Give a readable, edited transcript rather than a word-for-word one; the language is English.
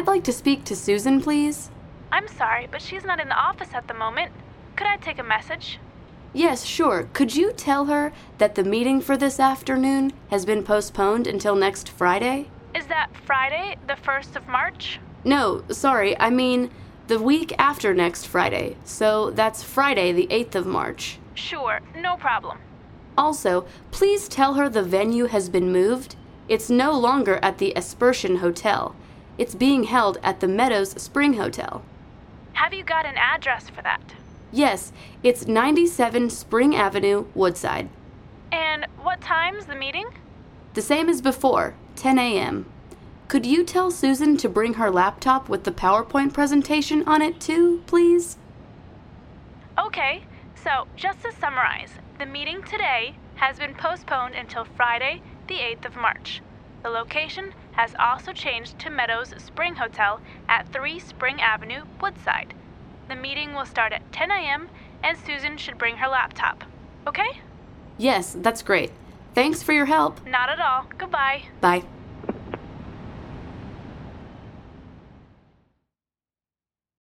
I'd like to speak to Susan, please. I'm sorry, but she's not in the office at the moment. Could I take a message? Yes, sure. Could you tell her that the meeting for this afternoon has been postponed until next Friday? Is that Friday, the 1st of March? No, sorry, I mean the week after next Friday. So that's Friday, the 8th of March. Sure, no problem. Also, please tell her the venue has been moved. It's no longer at the Aspersion Hotel. It's being held at the Meadows Spring Hotel. Have you got an address for that? Yes, it's 97 Spring Avenue, Woodside. And what time's the meeting? The same as before, 10 a.m. Could you tell Susan to bring her laptop with the PowerPoint presentation on it too, please? Okay, so just to summarize, the meeting today has been postponed until Friday, the 8th of March. The location has also changed to Meadows Spring Hotel at 3 Spring Avenue, Woodside. The meeting will start at 10 a.m. and Susan should bring her laptop. Okay? Yes, that's great. Thanks for your help. Not at all. Goodbye. Bye.